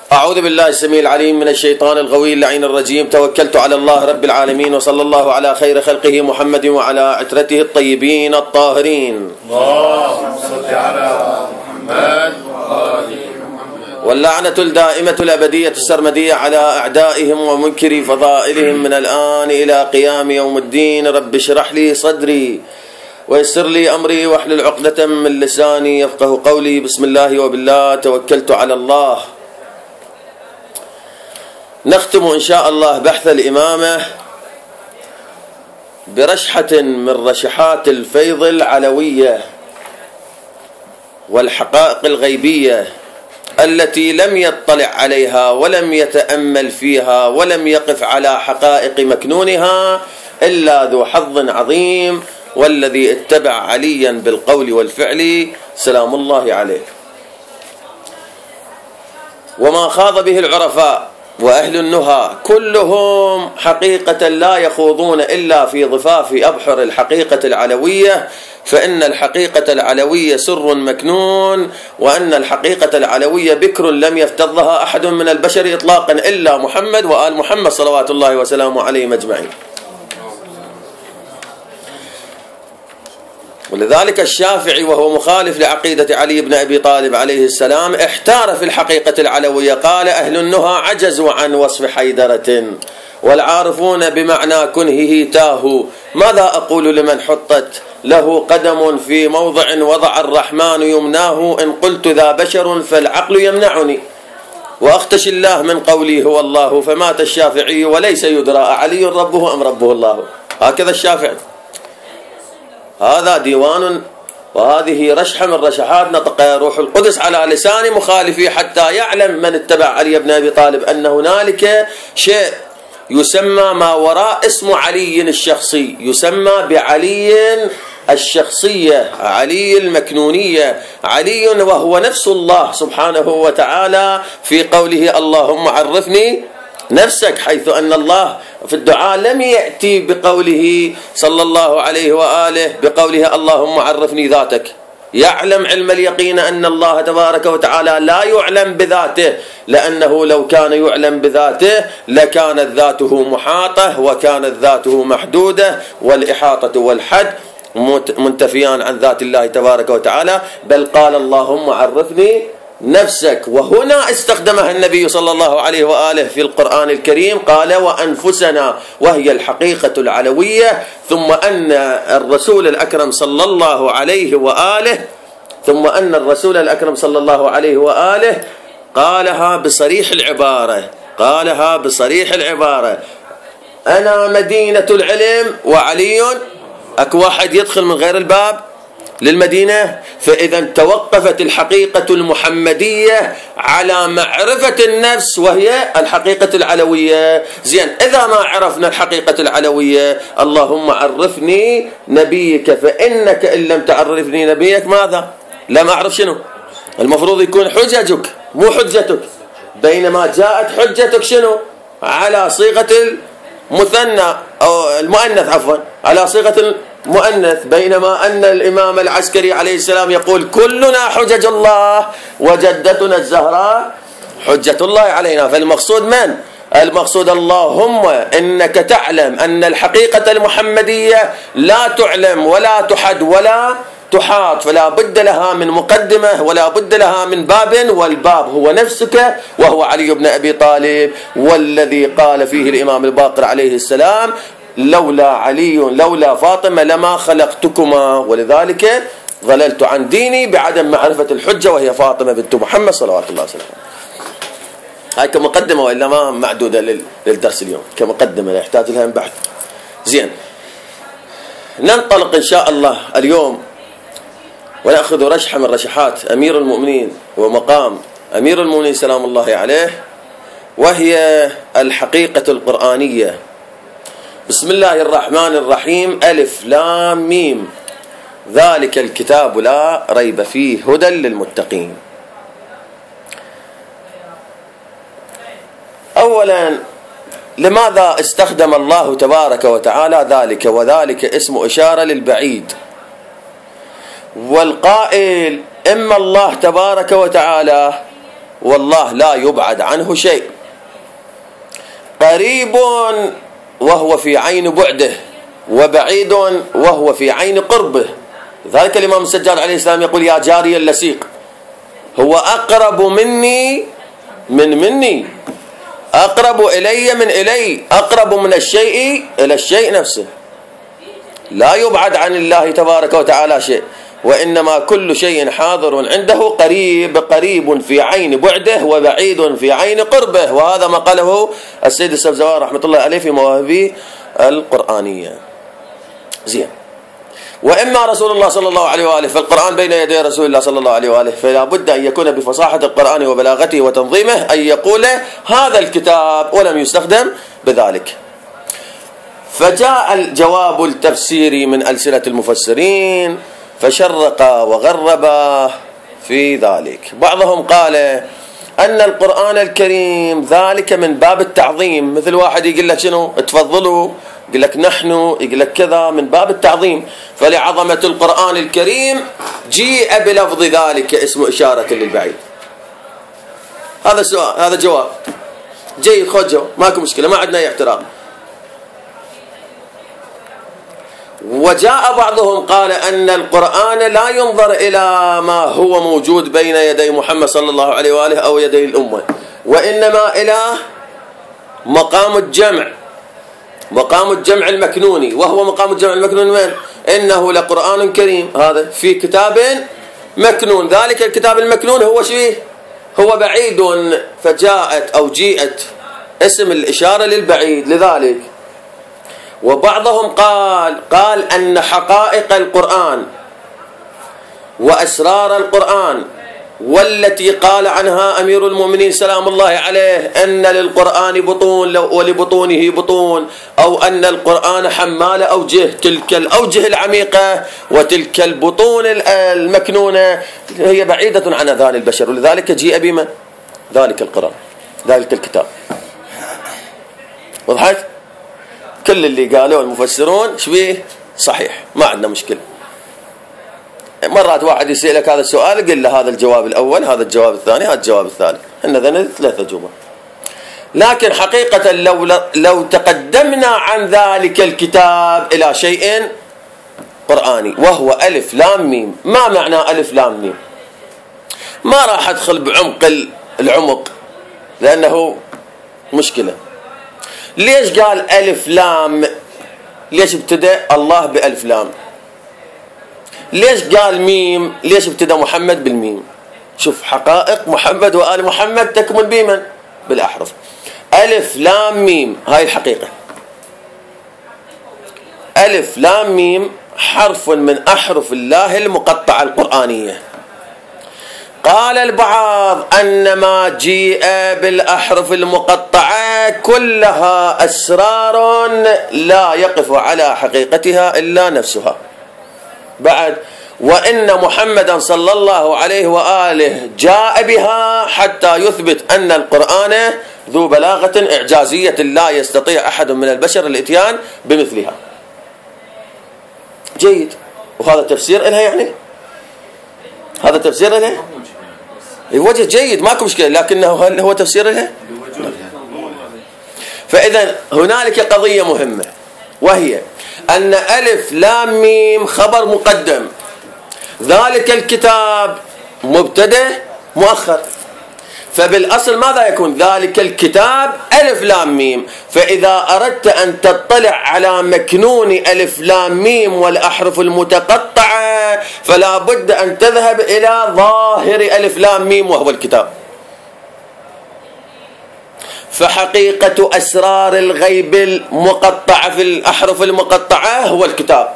أعوذ بالله السميع العليم من الشيطان الغوي اللعين الرجيم. توكلت على الله رب العالمين، وصلى الله على خير خلقه محمد وعلى عترته الطيبين الطاهرين. اللهم صل على محمد وآل محمد. واللعنة الدائمة الأبدية السرمدية على أعدائهم ومنكري فضائلهم من الآن إلى قيام يوم الدين. رب اشرح لي صدري ويسر لي أمري واحلل عقدة من لساني يفقه قولي. بسم الله وبالله توكلت على الله. نختم إن شاء الله بحث الإمامة برشحة من رشحات الفيض العلوية والحقائق الغيبية التي لم يطلع عليها ولم يتأمل فيها ولم يقف على حقائق مكنونها إلا ذو حظ عظيم، والذي اتبع عليا بالقول والفعل سلام الله عليه. وما خاض به العرفاء وأهل النهى كلهم حقيقة لا يخوضون إلا في ضفاف أبحر الحقيقة العلوية، فإن الحقيقة العلوية سر مكنون، وأن الحقيقة العلوية بكر لم يفتضها أحد من البشر إطلاقا إلا محمد وآل محمد صلوات الله وسلامه عليهم أجمعين. ولذلك الشافعي وهو مخالف لعقيدة علي بن أبي طالب عليه السلام احتار في الحقيقة العلوية. قال: أهل النهى عجزوا عن وصف حيدرة، والعارفون بمعنى كنهه تاهوا. ماذا أقول لمن حطت له قدم في موضع وضع الرحمن يمناه؟ إن قلت ذا بشر فالعقل يمنعني، وأختشي الله من قولي هو الله. فمات الشافعي وليس يدرى علي ربه أم ربه الله. هكذا الشافعي. هذا ديوان، وهذه رشحة من رشحات نطق روح القدس على لسان مخالفي حتى يعلم من اتبع علي بن أبي طالب أن هنالك شيء يسمى ما وراء اسم علي الشخصي، يسمى بعلي الشخصية، علي المكنونية، علي وهو نفس الله سبحانه وتعالى في قوله: اللهم عرفني نفسك، حيث أن الله في الدعاء لم يأتي بقوله صلى الله عليه وآله بقوله اللهم عرفني ذاتك. يعلم علم اليقين أن الله تبارك وتعالى لا يعلم بذاته، لأنه لو كان يعلم بذاته لكانت ذاته محاطة وكانت ذاته محدودة، والإحاطة والحد منتفيان عن ذات الله تبارك وتعالى. بل قال اللهم عرفني نفسك، وهنا استخدمها النبي صلى الله عليه وآله في القرآن الكريم. قال: وأنفسنا، وهي الحقيقة العلوية. ثم أن الرسول الأكرم صلى الله عليه وآله قالها بصريح العبارة: أنا مدينة العلم وعلي. أكو واحد يدخل من غير الباب للمدينة؟ فإذا توقفت الحقيقة المحمدية على معرفة النفس، وهي الحقيقة العلوية. زين، إذا ما عرفنا الحقيقة العلوية اللهم عرفني نبيك، فإنك إن لم تعرفني نبيك ماذا؟ لم أعرف شنو؟ المفروض يكون حججك مو حجتك، بينما جاءت حجتك شنو؟ على صيغة المثنى أو المؤنث، عفوا، على صيغة مؤنث، بينما أن الإمام العسكري عليه السلام يقول: كلنا حجج الله وجدتنا الزهراء حجة الله علينا. فالمقصود من؟ المقصود اللهم إنك تعلم أن الحقيقة المحمدية لا تعلم ولا تحد ولا تحاط، فلا بد لها من مقدمة ولا بد لها من باب، والباب هو نفسك وهو علي بن أبي طالب. والذي قال فيه الإمام الباقر عليه السلام: لولا علي لولا فاطمة لما خلقتكما، ولذلك ضللت عن ديني بعدم معرفة الحجة وهي فاطمة بنت محمد صلوات الله وسلامه. هاي كمقدمة، وإلا ما معدودة للدرس اليوم، كمقدمة لا يحتاج لها بحث. زين، ننطلق إن شاء الله اليوم ونأخذ رشحة من رشحات أمير المؤمنين ومقام أمير المؤمنين سلام الله عليه، وهي الحقيقة القرآنية. بسم الله الرحمن الرحيم. ألف لام ميم، ذلك الكتاب لا ريب فيه هدى للمتقين. أولا، لماذا استخدم الله تبارك وتعالى ذلك؟ وذلك اسم إشارة للبعيد، والقائل إما الله تبارك وتعالى والله لا يبعد عنه شيء، قريب وهو في عين بعده، وبعيد وهو في عين قربه. لذلك الإمام السجاد عليه السلام يقول يا جاري اللسيق هو أقرب مني مني، أقرب إلي من إلي، أقرب من الشيء إلى الشيء نفسه. لا يبعد عن الله تبارك وتعالى شيء، وإنما كل شيء حاضر عنده، قريب في عين بعده وبعيد في عين قربه. وهذا ما قاله السيد السبزوار رحمة الله عليه في مواهبه القرآنية. زين. وإما رسول الله صلى الله عليه وآله، فالقرآن بين يدي رسول الله صلى الله عليه وآله، فلا بد أن يكون بفصاحة القرآن وبلاغته وتنظيمه أن يقول هذا الكتاب ولم يستخدم بذلك. فجاء الجواب التفسيري من ألسنة المفسرين فشرق وغرب في ذلك. بعضهم قال أن القرآن الكريم ذلك من باب التعظيم، مثل واحد يقول لك شنو تفضلوا، يقول لك نحن، يقول لك كذا، من باب التعظيم. فلعظمة القرآن الكريم جيء بلفظ ذلك اسم إشارة للبعيد. هذا سؤال، هذا جواب جيد، خذ جواب، ماكو مشكلة، ما عندنا أي احترام. وجاء بعضهم قال أن القرآن لا ينظر إلى ما هو موجود بين يدي محمد صلى الله عليه وآله أو يدي الأمة، وإنما إلى مقام الجمع، مقام الجمع المكنوني. وهو مقام الجمع المكنوني من؟ إنه لقرآن كريم، هذا في كتاب مكنون. ذلك الكتاب المكنون هو شيء، هو بعيد، فجاءت أو جيءت اسم الإشارة للبعيد لذلك. وبعضهم قال أن حقائق القرآن وأسرار القرآن والتي قال عنها أمير المؤمنين سلام الله عليه أن للقرآن بطون ولبطونه بطون، أو أن القرآن حمال أوجه، تلك الأوجه العميقة وتلك البطون المكنونة هي بعيدة عن أذهان البشر، ولذلك جيء بمن؟ ذلك القرآن، ذلك الكتاب. وضحت؟ كل اللي قالوه المفسرون شبيه صحيح، ما عندنا مشكلة. مرات واحد يسألك هذا السؤال قل له هذا الجواب الأول، هذا الجواب الثاني، هذا الجواب الثالث، إن ذنب ثلاثة جواب. لكن حقيقة لو تقدمنا عن ذلك الكتاب إلى شيء قرآني وهو ألف لام ميم، ما معنى ألف لام ميم؟ ما راح أدخل بعمق العمق لأنه مشكلة. ليش قال ألف لام؟ ليش ابتدأ الله بألف لام؟ ليش قال ميم؟ ليش ابتدأ محمد بالميم؟ شوف حقائق محمد وآل محمد تكمن بمن؟ بالأحرف. ألف لام ميم هاي الحقيقة. ألف لام ميم حرف من أحرف الله المقطعة القرآنية. قال البعض أن ما جيء بالأحرف المقطعة كلها أسرار لا يقف على حقيقتها إلا نفسها. بعد وإن محمدا صلى الله عليه وآله جاء بها حتى يثبت أن القرآن ذو بلاغة إعجازية لا يستطيع أحد من البشر الإتيان بمثلها. جيد. وهذا تفسير إلها، يعني هذا تفسير إلها وجه جيد، ماكو مشكلة، لكنه هل هو تفسير إلها؟ فإذا هنالك قضية مهمة، وهي أن ألف لام ميم خبر مقدم، ذلك الكتاب مبتدأ مؤخر. فبالأصل ماذا يكون؟ ذلك الكتاب ألف لام ميم. فإذا أردت أن تطلع على مكنون ألف لام ميم والأحرف المتقطعة فلا بد أن تذهب إلى ظاهر ألف لام ميم وهو الكتاب. فحقيقة أسرار الغيب المقطعة في الأحرف المقطعة هو الكتاب.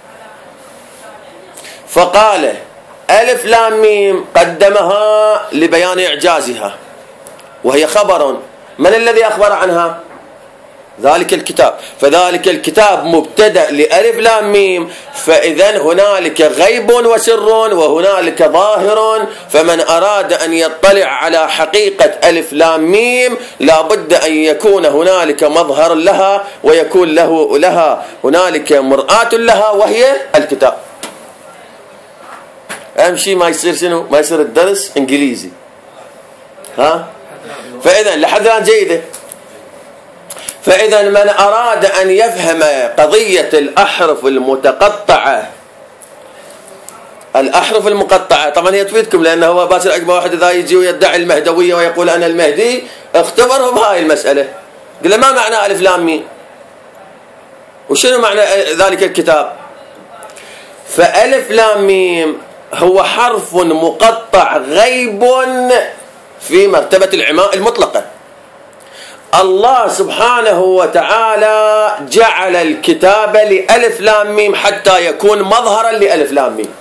فقال ألف لام ميم قدمها لبيان إعجازها، وهي خبر، من الذي أخبر عنها؟ ذلك الكتاب. فذلك الكتاب مبتدأ لألف لام ميم، فإذا هنالك غيب وسر وهنالك ظاهر. فمن أراد أن يطلع على حقيقة ألف لام ميم لا بد أن يكون هنالك مظهر لها، ويكون لها هنالك مرآة لها وهي الكتاب. أهم شيء ما يصير شنو؟ ما يصير الدرس إنجليزي، فإذا لحد الآن جيدة. فإذا من أراد أن يفهم قضية الأحرف المتقطعة، الأحرف المقطعة طبعا هي تفيدكم، لأنه هو باكر عقب واحد إذا يجي ويدعي المهدوية ويقول أنا المهدي، اختبره بهاي المسألة، قل له ما معنى ألف لام ميم؟ وشنو معنى ذلك الكتاب؟ فألف لام ميم هو حرف مقطع غيب في مرتبة العماء المطلقة. الله سبحانه وتعالى جعل الكتاب لألف لام ميم حتى يكون مظهرا لألف لام ميم،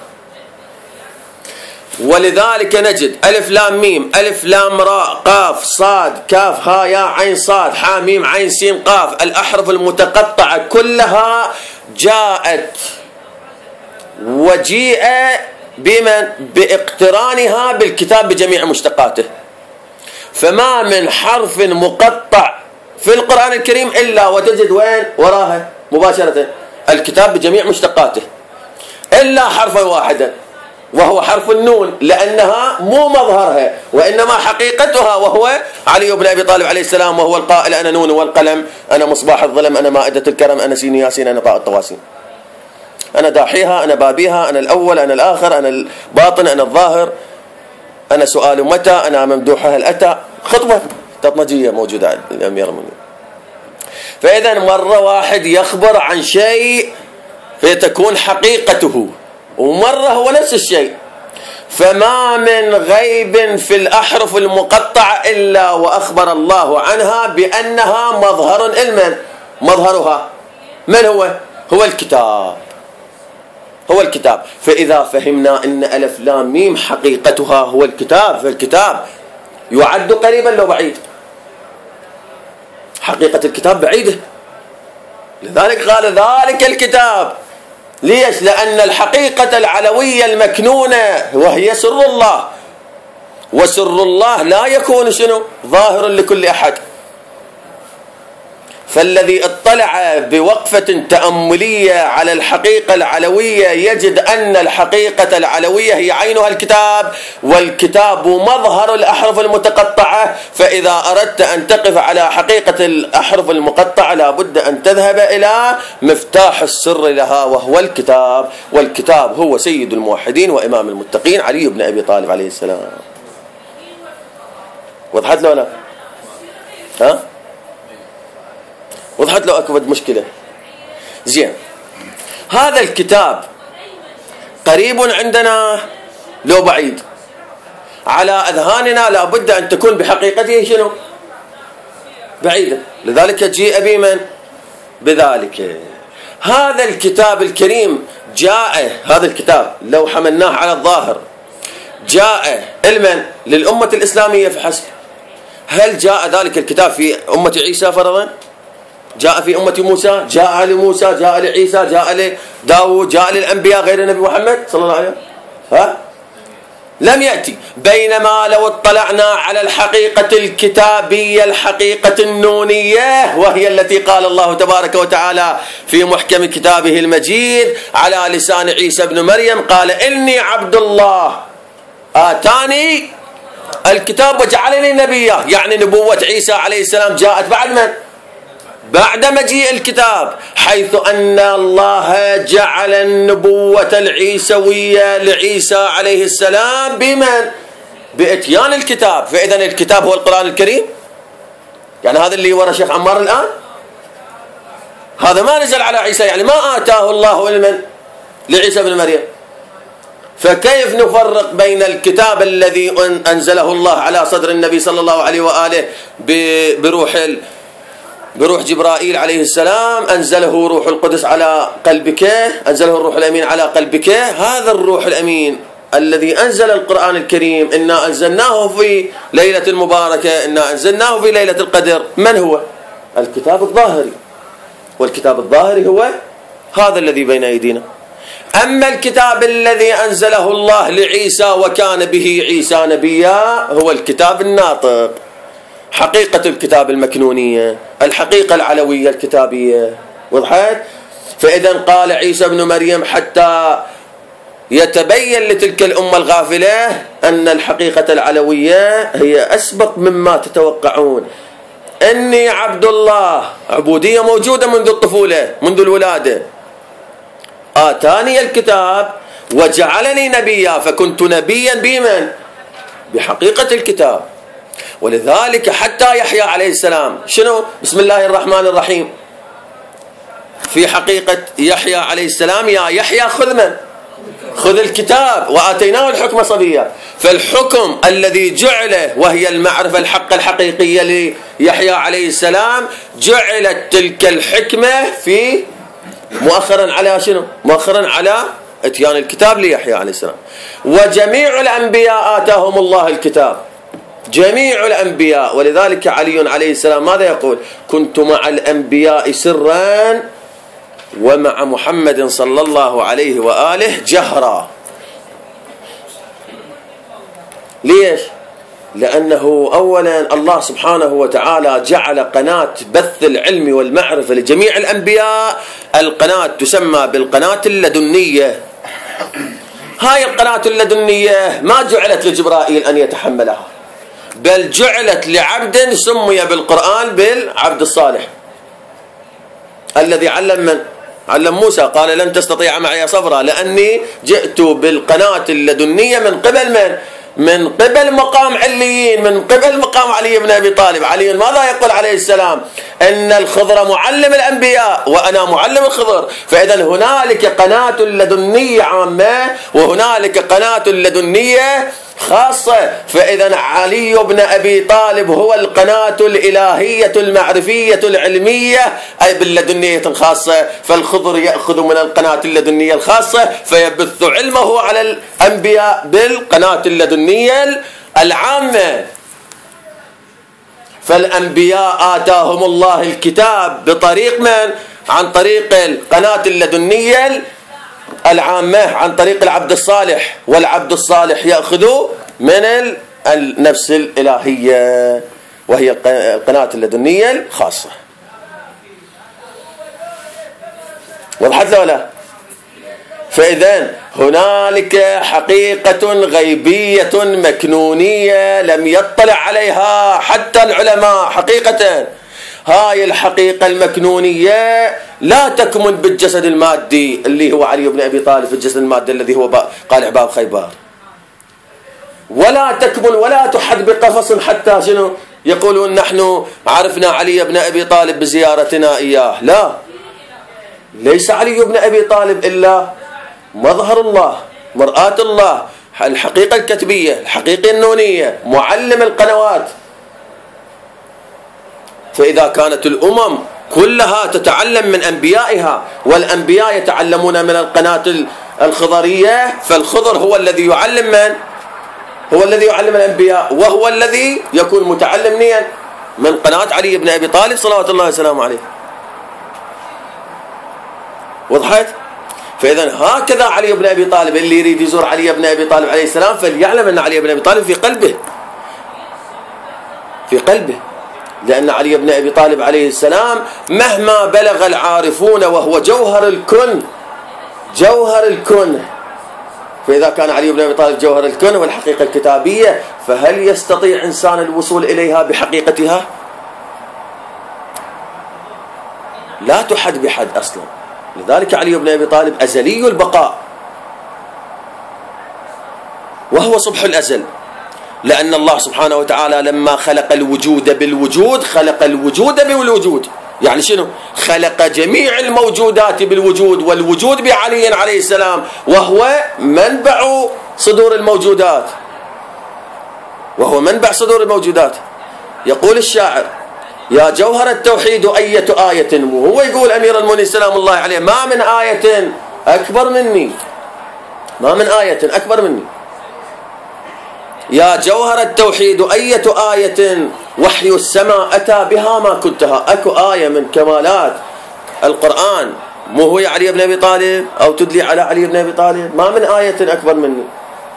ولذلك نجد ألف لام ميم، ألف لام راء، قاف صاد كاف ها يا عين صاد حا ميم عين سين قاف، الأحرف المتقطعة كلها جاءت وجيء بمن؟ باقترانها بالكتاب بجميع مشتقاته. فما من حرف مقطع في القرآن الكريم إلا وتجد وين وراها مباشرة الكتاب بجميع مشتقاته، إلا حرفا واحدا وهو حرف النون، لأنها مو مظهرها وإنما حقيقتها، وهو علي بن أبي طالب عليه السلام، وهو القائل أنا نون والقلم، أنا مصباح الظلم، أنا مائدة الكرم، أنا سين ياسين، أنا طاء الطواسين، أنا داحيها، أنا بابيها، أنا الأول، أنا الآخر، أنا الباطن، أنا الظاهر، أنا سؤال متى، أنا ممدوحة هل أتى، خطبة تطمجية موجودة عند الأمير المؤمنين. فإذا مرة واحد يخبر عن شيء فتكون حقيقته، ومرة هو نفس الشيء. فما من غيب في الأحرف المقطعة إلا وأخبر الله عنها بأنها مظهر المن، مظهرها من هو؟ هو الكتاب، هو الكتاب. فإذا فهمنا أن ألف لام ميم حقيقتها هو الكتاب، فالكتاب يعد قريبا لو بعيد، حقيقة الكتاب بعيدة، لذلك قال ذلك الكتاب. ليش؟ لأن الحقيقة العلوية المكنونة وهي سر الله، وسر الله لا يكون شنو؟ ظاهر لكل أحد. فالذي اطلع بوقفة تأملية على الحقيقة العلوية يجد أن الحقيقة العلوية هي عينها الكتاب، والكتاب مظهر الأحرف المتقطعة. فإذا أردت أن تقف على حقيقة الأحرف المقطعة لابد أن تذهب إلى مفتاح السر لها وهو الكتاب، والكتاب هو سيد الموحدين وإمام المتقين علي بن أبي طالب عليه السلام. وضحت له لا؟ ها؟ وضحت له أكبر مشكلة؟ زين، هذا الكتاب قريب عندنا لو بعيد؟ على أذهاننا لابد أن تكون بحقيقته شنو؟ بعيدة، لذلك جيء بمن؟ بذلك. هذا الكتاب الكريم جاء، هذا الكتاب لو حملناه على الظاهر جاء المن؟ للأمة الإسلامية فحسب. هل جاء ذلك الكتاب في أمة عيسى فرضا؟ جاء في أمة موسى؟ جاء لموسى، جاء لعيسى، جاء لداود، جاء للأنبياء غير النبي محمد صلى الله عليه وسلم؟ لم يأتي. بينما لو اطلعنا على الحقيقة الكتابية، الحقيقة النونية، وهي التي قال الله تبارك وتعالى في محكم كتابه المجيد على لسان عيسى بن مريم، قال إني عبد الله آتاني الكتاب وجعلني نبيا. يعني نبوة عيسى عليه السلام جاءت بعد من؟ بعد مجيء الكتاب، حيث أن الله جعل النبوة العيسوية لعيسى عليه السلام بمن؟ بإتيان الكتاب. فإذا الكتاب هو القرآن الكريم. يعني هذا اللي ورا شيخ عمار الآن هذا ما نزل على عيسى، يعني ما آتاه الله علما لعيسى بن مريم. فكيف نفرق بين الكتاب الذي أنزله الله على صدر النبي صلى الله عليه وآله بروح جبرائيل عليه السلام، أنزله روح القدس على قلبك، أنزله الروح الأمين على قلبك. هذا الروح الأمين الذي أنزل القرآن الكريم إنا أنزلناه في ليلة مباركة، إنا أنزلناه في ليلة القدر، من هو؟ الكتاب الظاهري. والكتاب الظاهري هو هذا الذي بين أيدينا. أما الكتاب الذي أنزله الله لعيسى وكان به عيسى نبيا هو الكتاب الناطق، حقيقة الكتاب المكنونية، الحقيقة العلوية الكتابية. وضحت؟ فإذا قال عيسى بن مريم حتى يتبين لتلك الأمة الغافلة أن الحقيقة العلوية هي أسبق مما تتوقعون. إني عبد الله، عبودية موجودة منذ الطفولة، منذ الولادة. آتاني الكتاب وجعلني نبيا، فكنت نبيا بمن؟ بحقيقة الكتاب. ولذلك حتى يحيى عليه السلام شنو؟ بسم الله الرحمن الرحيم. في حقيقة يحيى عليه السلام: يا يحيى خذ من؟ خذ الكتاب وآتيناه الحكم صبيا. فالحكم الذي جعله وهي المعرفة الحق الحقيقية ليحيى عليه السلام، جعلت تلك الحكمة في مؤخرا على شنو؟ مؤخرا على اتيان الكتاب ليحيى عليه السلام. وجميع الأنبياء آتاهم الله الكتاب، جميع الأنبياء. ولذلك علي عليه السلام ماذا يقول؟ كنت مع الأنبياء سرا ومع محمد صلى الله عليه وآله جهرا. ليش؟ لأنه أولا الله سبحانه وتعالى جعل قناة بث العلم والمعرفة لجميع الأنبياء. القناة تسمى بالقناة اللدنية. هاي القناة اللدنية ما جعلت لجبرائيل أن يتحملها، بل جعلت لعبد سمي بالقرآن بالعبد الصالح الذي علم من؟ علم موسى. قال لن تستطيع معي صبرا لأني جئت بالقناة اللدنية من قبل من؟ من قبل مقام عليين، من قبل مقام علي بن أبي طالب. علي ماذا يقول عليه السلام؟ إن الخضر معلم الأنبياء وأنا معلم الخضر. فإذا هنالك قناة لدنية عامة وهنالك قناة لدنية خاصة. فإذا علي بن أبي طالب هو القناة الإلهية المعرفية العلمية أي باللدنية الخاصة، فالخضر يأخذ من القناة اللدنية الخاصة فيبث علمه على الأنبياء بالقناة اللدنية العامة. فالأنبياء آتاهم الله الكتاب بطريق من؟ عن طريق القناة اللدنية العامة، عن طريق العبد الصالح. والعبد الصالح يأخذ من النفس الإلهية وهي القناة اللدنية الخاصة. وضحت له لا؟ فإذا هنالك حقيقة غيبية مكنونية لم يطلع عليها حتى العلماء. حقيقة هاي الحقيقة المكنونية لا تكمن بالجسد المادي اللي هو علي بن أبي طالب، في الجسد المادي الذي هو قالع باب خيبر، ولا تكمن ولا تحد بقفص حتى شنو يقولون نحن عرفنا علي بن أبي طالب بزيارتنا إياه. لا، ليس علي بن أبي طالب إلا مظهر الله، مرآة الله، الحقيقة الكتبية، الحقيقة النونية، معلم القنوات. فإذا كانت الأمم كلها تتعلم من أنبيائها والأنبياء يتعلمون من القناة الخضرية، فالخضر هو الذي يعلم من؟ هو الذي يعلم الأنبياء، وهو الذي يكون متعلم نيا من قناة علي بن أبي طالب صلوات الله وسلامه عليه. وضحت؟ فإذا هكذا علي بن أبي طالب اللي يريد يزور علي بن أبي طالب عليه السلام فليعلم أن علي بن أبي طالب في قلبه، في قلبه، لأن علي بن أبي طالب عليه السلام مهما بلغ العارفون وهو جوهر الكن، جوهر الكن. فإذا كان علي بن أبي طالب جوهر الكن والحقيقة الكتابية، فهل يستطيع إنسان الوصول إليها بحقيقتها؟ لا تحد بحد أصلا. لذلك علي بن أبي طالب أزلي البقاء وهو صبح الأزل، لأن الله سبحانه وتعالى لما خلق الوجود بالوجود خلق الوجود بالوجود. يعني شنو؟ خلق جميع الموجودات بالوجود، والوجود بعلي عليه السلام وهو منبع صدور الموجودات، وهو منبع صدور الموجودات. يقول الشاعر: يا جوهر التوحيد أية آية، وهو يقول أمير المؤمنين سلام الله عليه: ما من آية أكبر مني، ما من آية أكبر مني. يا جوهر التوحيد أية آية وحي السماء أتى بها ما كنتها. أكو آية من كمالات القرآن مو هو علي بن أبي طالب أو تدلي على علي بن أبي طالب؟ ما من آية أكبر مني.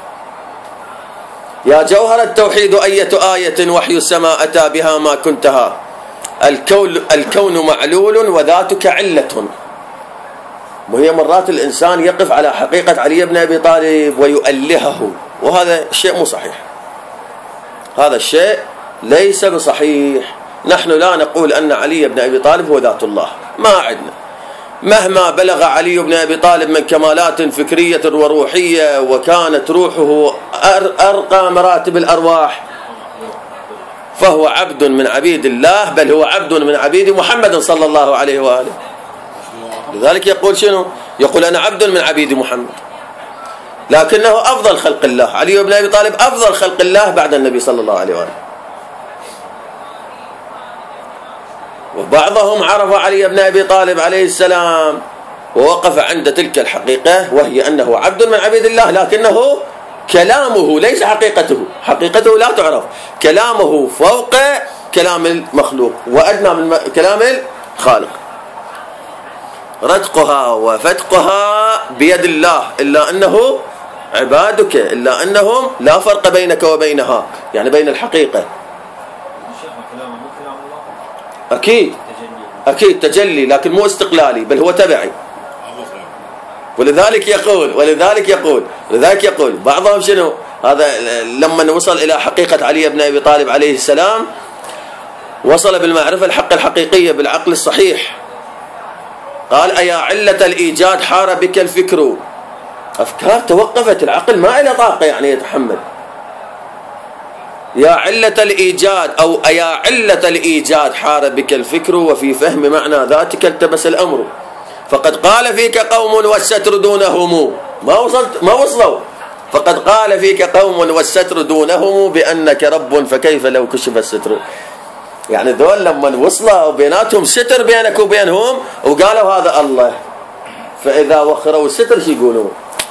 يا جوهر التوحيد أية آية وحي السماء أتى بها ما كنتها. الكون معلول وذاتك علة. وهي مرات الإنسان يقف على حقيقة علي بن أبي طالب ويؤلهه، وهذا شيء مو صحيح، هذا الشيء ليس بصحيح. نحن لا نقول أن علي بن أبي طالب هو ذات الله، ما عندنا. مهما بلغ علي بن أبي طالب من كمالات فكرية وروحية، وكانت روحه أرقى مراتب الأرواح، فهو عبد من عبيد الله، بل هو عبد من عبيد محمد صلى الله عليه وآله. لذلك يقول شنو؟ يقول أنا عبد من عبيد محمد، لكنه أفضل خلق الله. علي بن أبي طالب أفضل خلق الله بعد النبي صلى الله عليه وآله. وبعضهم عرف علي بن أبي طالب عليه السلام ووقف عند تلك الحقيقة، وهي أنه عبد من عبيد الله، لكنه كلامه ليس حقيقته، حقيقته لا تعرف، كلامه فوق كلام المخلوق وأدنى من كلام الخالق. رتقها وفتقها بيد الله، إلا أنه عبادك، إلا أنهم لا فرق بينك وبينها، يعني بين الحقيقة. أكيد أكيد تجلي، لكن مو استقلالي، بل هو تبعي. ولذلك يقول بعضهم شنو هذا، لما وصل إلى حقيقة علي بن أبي طالب عليه السلام، وصل بالمعرفة الحق الحقيقية بالعقل الصحيح، قال أيا علة الإيجاد حار بك الفكر. أفكار توقفت، العقل ما إلى طاقة يعني يتحمل. يا علة الإيجاد أو أيا علة الإيجاد حار بك الفكر، وفي فهم معنى ذاتك التبس الأمر، فقد قال فيك قوم والستر دونهم، ما وصلوا، فقد قال فيك قوم والستر دونهم بأنك رب، فكيف لو كشف الستر. يعني ذول لما وصلوا بيناتهم ستر بينك وبينهم، وقالوا هذا الله، فإذا وخروا الستر شو يقولون؟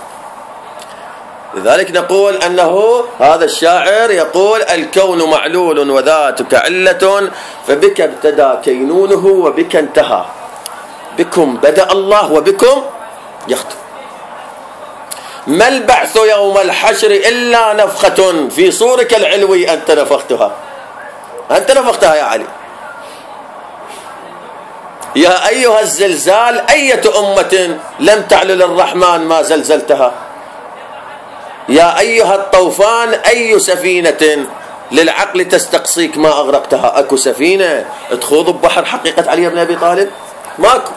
لذلك نقول أنه هذا الشاعر يقول الكون معلول وذاتك علة، فبك ابتدى كينونه وبك انتهى، بكم بدأ الله وبكم يختم. ما البعث يوم الحشر إلا نفخة في صورك العلوي أنت نفختها، أنت نفختها يا علي. يا أيها الزلزال أية أمة لم تعلل الرحمن ما زلزلتها. يا أيها الطوفان أي سفينة للعقل تستقصيك ما أغرقتها. أكو سفينة تخوض ببحر حقيقة علي بن أبي طالب؟ ماكو.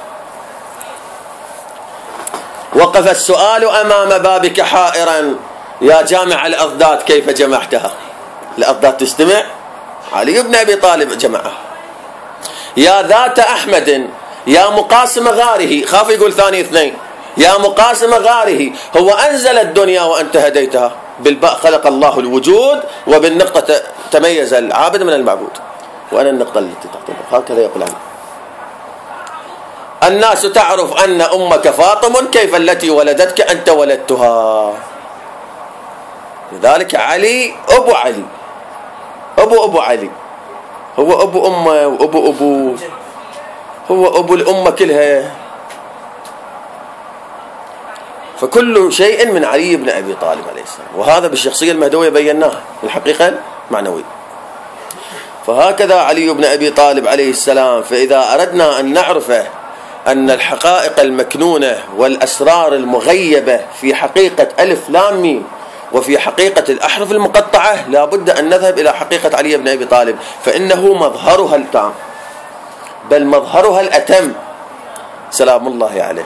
وقف السؤال أمام بابك حائرا يا جامع الأضداد كيف جمعتها. الأضداد تستمع، علي بن أبي طالب جمعها. يا ذات أحمد يا مقاسم غاره، خاف يقول ثاني اثنين، يا مقاسم غاره هو أنزل الدنيا وأنت هديتها. بالباء خلق الله الوجود، وبالنقطة تميز العابد من المعبود، وأنا النقطة التي تحتها، هكذا يقول عنه. الناس تعرف أن أمك فاطم كيف التي ولدتك أنت ولدتها. لذلك علي أبو علي، أبو علي، هو أبو أمه وأبو أبوه، هو أبو الأمة كلها. فكل شيء من علي بن أبي طالب عليه السلام، وهذا بالشخصية المهدوية بيناه الحقيقة المعنوية. فهكذا علي بن أبي طالب عليه السلام. فإذا أردنا أن نعرف أن الحقائق المكنونة والأسرار المغيبة في حقيقة ألف لام ميم وفي حقيقة الأحرف المقطعة، لا بد أن نذهب إلى حقيقة علي بن أبي طالب، فإنه مظهرها التام، بل مظهرها الأتم سلام الله عليه.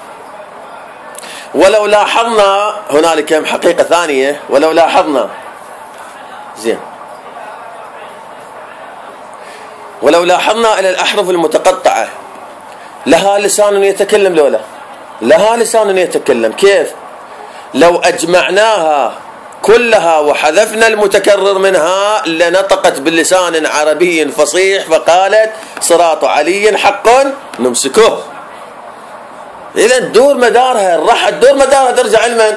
ولو لاحظنا هنالك حقيقة ثانية، ولو لاحظنا زين، ولو لاحظنا إلى الأحرف المتقطعة لها لسان يتكلم، لولا لها لسان يتكلم. كيف؟ لو أجمعناها كلها وحذفنا المتكرر منها لنطقت بلسان عربي فصيح فقالت صراط علي حق نمسكه. إذا دور مدارها، راحت دور مدارها ترجع لمن؟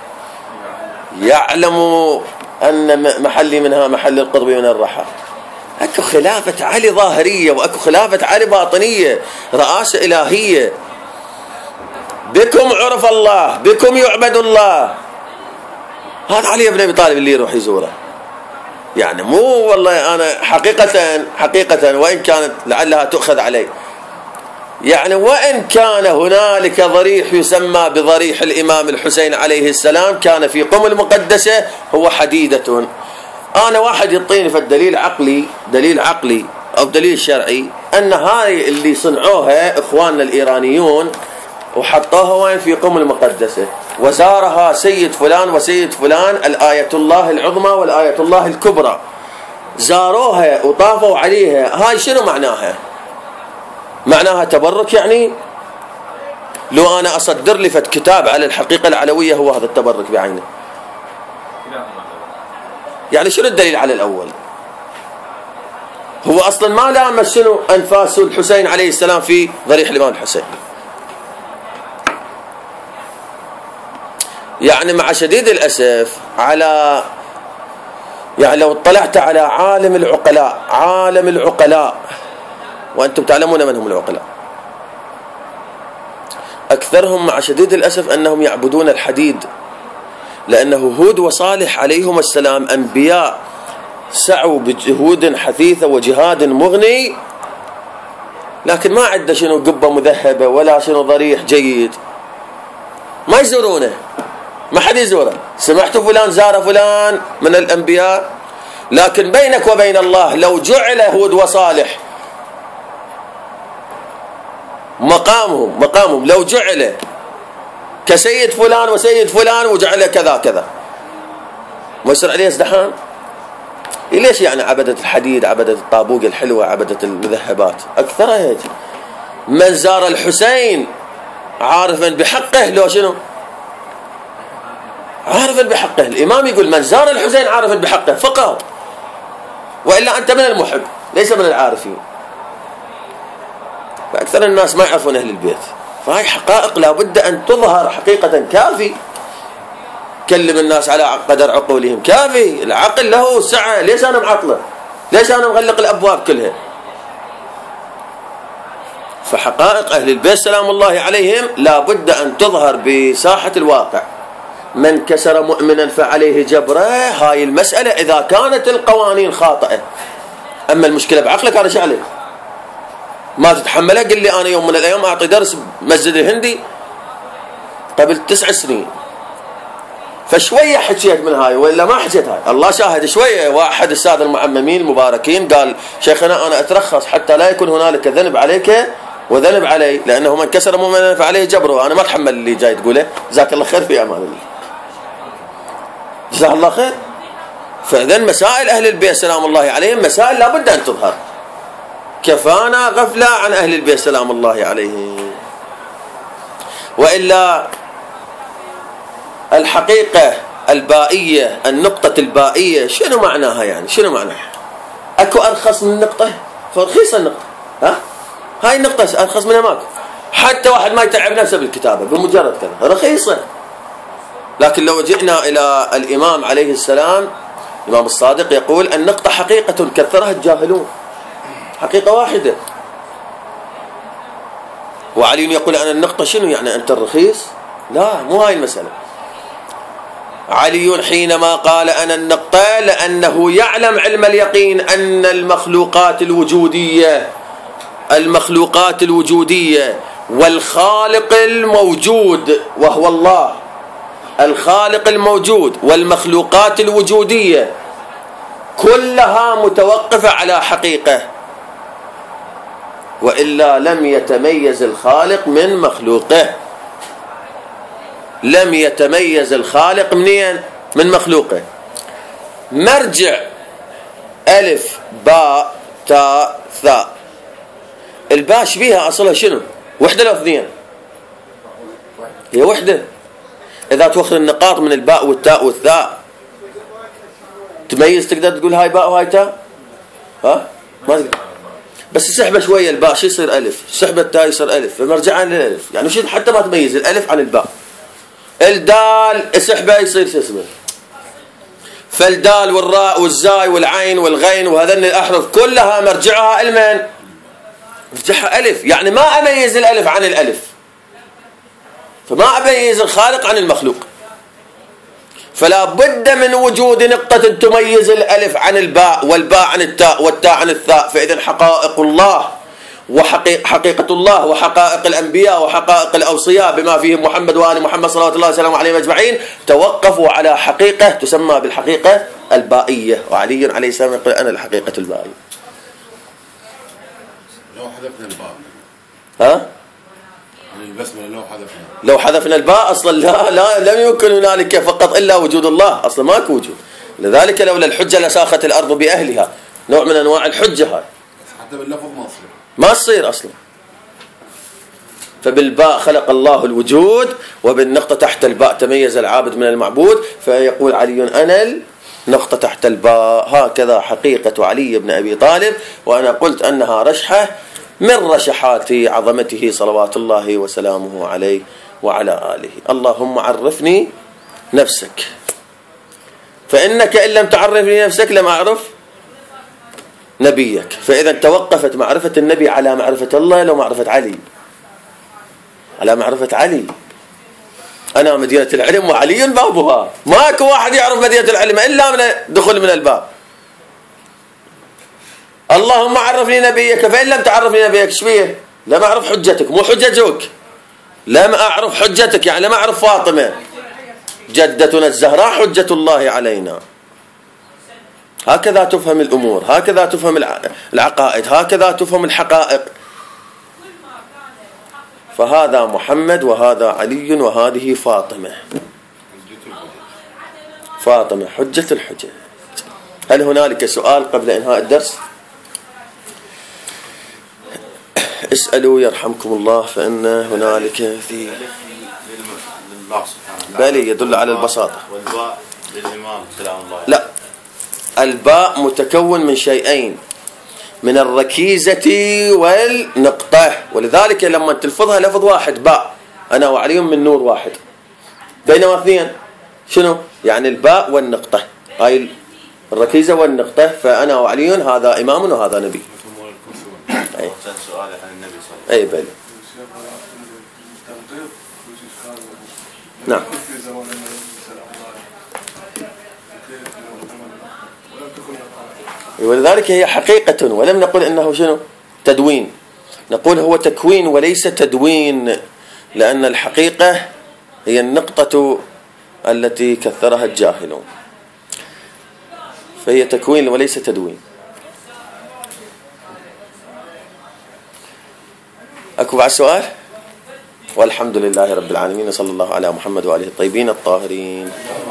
يعلم أن محلي منها محل القطب من الرحى. أكو خلافة علي ظاهرية وأكو خلافة علي باطنية، رئاسة إلهية. بكم عرف الله، بكم يعبد الله. هذا علي بن أبي طالب اللي يروح يزوره، يعني مو والله أنا حقيقة وإن كانت لعلها تؤخذ علي، يعني وإن كان هنالك ضريح يسمى بضريح الإمام الحسين عليه السلام، كان في قم المقدسة هو حديدة. أنا واحد يعطيني فالدليل عقلي أو دليل شرعي أن هاي اللي صنعوها إخواننا الإيرانيون وحطوها وين في قم المقدسة، وزارها سيد فلان وسيد فلان، الآية الله العظمى والآية الله الكبرى، زاروها وطافوا عليها. هاي شنو معناها؟ معناها تبرك؟ يعني لو أنا أصدر لي فت كتاب على الحقيقة العلوية هو هذا التبرك بعينه. يعني شنو الدليل على الأول؟ هو أصلا ما لامس شنو أنفاس الحسين عليه السلام في ضريح الإمام الحسين. يعني مع شديد الأسف يعني لو اطلعت على عالم العقلاء وأنتم تعلمون من هم العقلاء، أكثرهم مع شديد الأسف أنهم يعبدون الحديد، لأنه هود وصالح عليهم السلام أنبياء سعوا بجهود حثيثة وجهاد مغني، لكن ما عنده شنو قبة مذهبة ولا شنو ضريح جيد، ما يزورونه، ما حد يزوره. سمعتوا فلان زار فلان من الأنبياء؟ لكن بينك وبين الله لو جعل هود وصالح مقامهم لو جعل كسيد فلان وسيد فلان وجعل كذا كذا، ما يصير عليه ازدحام؟ ليش يعني عبدت الحديد، عبدت الطابوق الحلوة، عبدت المذهبات، أكثرها هيك. من زار الحسين عارفا بحقه لو شنو؟ عارفا بحقه. الإمام يقول من زار الحسين عارفا بحقه فقط، وإلا أنت من المحب ليس من العارفين. فأكثر الناس ما يعرفون أهل البيت، فهاي حقائق لابد أن تظهر حقيقة. كافي كلم الناس على قدر عقولهم، كافي. العقل له سعة، ليش أنا معطله؟ ليش أنا مغلق الأبواب كلها؟ فحقائق أهل البيت سلام الله عليهم لابد أن تظهر بساحة الواقع. من كسر مؤمنا فعليه جبره، هاي المسألة إذا كانت القوانين خاطئة. أما المشكلة بعقلك، أنا شو عليك؟ ما تتحملها؟ قل لي أنا يوم من الأيام أعطي درس مسجد الهندي قبل 9 سنين، فشوية حكيت من هاي وإلا ما حكيت هاي، الله شاهد. شوية واحد السادة المعممين المباركين قال شيخنا أنا أترخص حتى لا يكون هنالك ذنب عليك وذنب علي، لأنه من كسر مؤمنا فعليه جبره. أنا ما أتحمل اللي جاي تقوله. جزاك الله خير، في أمان الله، جزاك الله خير. فإذن مسائل أهل البيت سلام الله عليهم مسائل لابد أن تظهر. كفانا غفلة عن أهل البيت سلام الله عليهم. وإلا الحقيقة البائية، النقطة البائية شنو معناها؟ يعني شنو معناها؟ أكو أرخص من النقطة؟ فرخيصة النقطة، ها؟ هاي النقطة أرخص منها ماكو. حتى واحد ما يتعب نفسه بالكتابة بمجرد كذا رخيصة. لكن لو جئنا إلى الإمام عليه السلام، الإمام الصادق يقول النقطة حقيقة كثرها الجاهلون، حقيقة واحدة. وعلي يقول أنا النقطة شنو يعني أنت الرخيص؟ لا، مو هاي المسألة. علي حينما قال أنا النقطة لأنه يعلم علم اليقين أن المخلوقات الوجودية والخالق الموجود وهو الله، الخالق الموجود والمخلوقات الوجودية كلها متوقفة على حقيقة، وإلا لم يتميز الخالق من مخلوقه. لم يتميز الخالق منين؟ من مخلوقه. مرجع ألف باء تاء ثاء، الباء بيها أصلها شنو؟ وحدة لو اثنين؟ هي وحدة. إذا توخر النقاط من الباء والتاء والثاء تميز، تقدر تقول هاي باء وهاي تاء؟ ها؟ ما تقدر. بس سحبة شوية الباء شو يصير ألف، سحبة التاء يصير ألف، فمرجعان للألف. يعني شو حتى ما تميز الألف عن الباء. الدال سحبة يصير شو اسمه؟ فالدال والراء والزاي والعين والغين وهذين الأحرف كلها مرجعها المن؟ مرجعها ألف. يعني ما أميز الألف عن الألف، فما أميز الخالق عن المخلوق. فلا بد من وجود نقطة تميز الألف عن الباء والباء عن التاء والتاء عن الثاء. فإذا حقائق الله وحقيقة الله وحقائق الأنبياء وحقائق الأوصياء بما فيهم محمد وآل محمد صلى الله عليه وسلم عليهم أجمعين توقفوا على حقيقة تسمى بالحقيقة البائية، وعلي عليه السلام يقول أنا الحقيقة البائية. لو حذفنا الباء ها؟ لو حذفنا الباء أصلا لا لم يمكن هنالك فقط إلا وجود الله، أصلا ماكو وجود. لذلك لولا الحجة لساخت الأرض بأهلها، نوع من أنواع الحجة هاي. حتى باللفظ ما تصير أصلا. فبالباء خلق الله الوجود، وبالنقطة تحت الباء تميز العابد من المعبود، فيقول علي أنا النقطة تحت الباء. هكذا حقيقة علي بن أبي طالب، وأنا قلت أنها رشحة من رشحات عظمته صلوات الله وسلامه عليه وعلى آله. اللهم عرفني نفسك، فإنك إن لم تعرفني نفسك لم أعرف نبيك. فإذا توقفت معرفة النبي على معرفة الله لو معرفة علي، على معرفة علي. أنا مدينة العلم وعلي بابها، ماكو واحد يعرف مدينة العلم إلا من دخل من الباب. اللهم عرفني نبيك، فإن لم تعرفني نبيك شبيه لم أعرف حجتك، مو حجتك، لم أعرف حجتك يعني لم أعرف فاطمة جدتنا الزهراء حجة الله علينا. هكذا تفهم الأمور، هكذا تفهم العقائد، هكذا تفهم الحقائق. فهذا محمد وهذا علي وهذه فاطمة. فاطمة حجة الحجة. هل هنالك سؤال قبل إنهاء الدرس؟ اسألوا يرحمكم الله، فإن هنالك في بالي يدل على البساطة. والباء للإمام سلام الله. لا، الباء متكون من شيئين، من الركيزة والنقطة، ولذلك لما تلفظها لفظ واحد باء، أنا وعلي من نور واحد، بينما اثنين شنو؟ يعني الباء والنقطة، هاي الركيزة والنقطة. فأنا وعلي هذا إمام وهذا نبي. أي سؤال عن النبي صلى الله عليه وسلم. أي بلي. نعم. ولذلك هي حقيقة، ولم نقل إنه شنو تدوين، نقول هو تكوين وليس تدوين، لأن الحقيقة هي النقطة التي كثرها الجاهلون، فهي تكوين وليس تدوين. أكو بعد سؤال؟ والحمد لله رب العالمين، صلى الله على محمد وآله الطيبين الطاهرين.